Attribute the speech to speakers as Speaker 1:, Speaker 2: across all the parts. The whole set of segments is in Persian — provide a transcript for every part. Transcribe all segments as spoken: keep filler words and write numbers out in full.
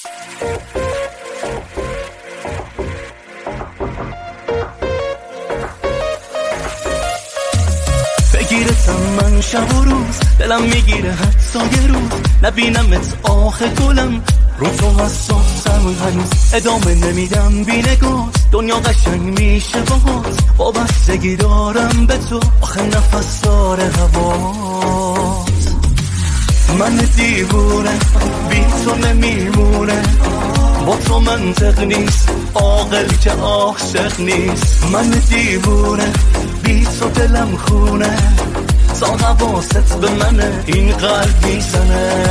Speaker 1: بگیرتم من شب و روز، دلم میگیره حتی یه روز نبینمت آخه گلم، رو تو حساسم هنوز ادامه نمیدم بی نگات، دنیا قشنگ میشه باهات، وابستگی دارم به تو آخه نفس داره هوات. من دیوونه بی تو نمیمونه، با تو منطق نیست عاقل که عاشق نیست. من دیوونه بی تو دلم خونه، تا حواست به منه این قلب میزنه.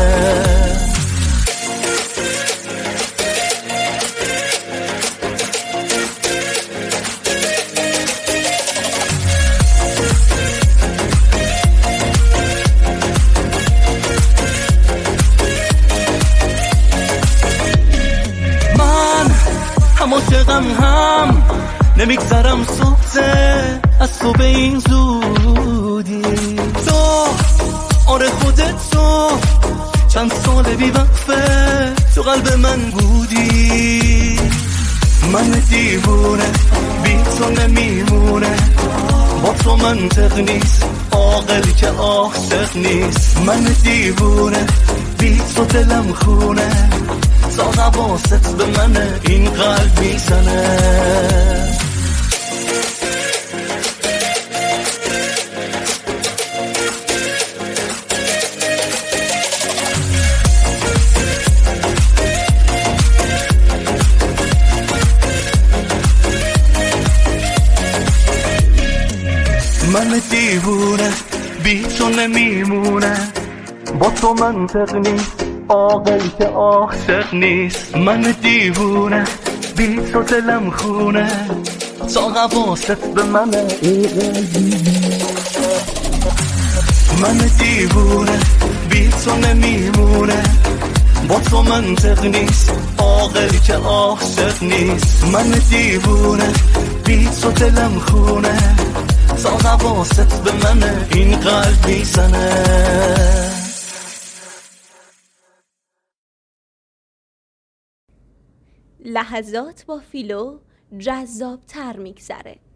Speaker 1: هم عاشقم هم نمیگذرم سخته از تو به این زودی، تو آره خودت تو چند سال بی وقفه تو قلب من بودی. من دیوونه بی تو نمیمونه، با تو منطق نیست عاقل که عاشق نیست. من دیوونه بی تو دلم خونه، تا حواست به منه این قلب میزنه. من دیوونه بی تو نمیمونه، با تو منطق نیست عاقل که عاشق نیست. من دیوونه بی تو دلم خونه، تا حواست به منه. من دیوونه بی تو نمیمونه، با تو منطق نیست عاقل که عاشق نیست. من دیوونه بی تو دلم خونه، تا حواست به منه این قلب میزنه.
Speaker 2: لحظات با فیلو جذاب تر میگذره.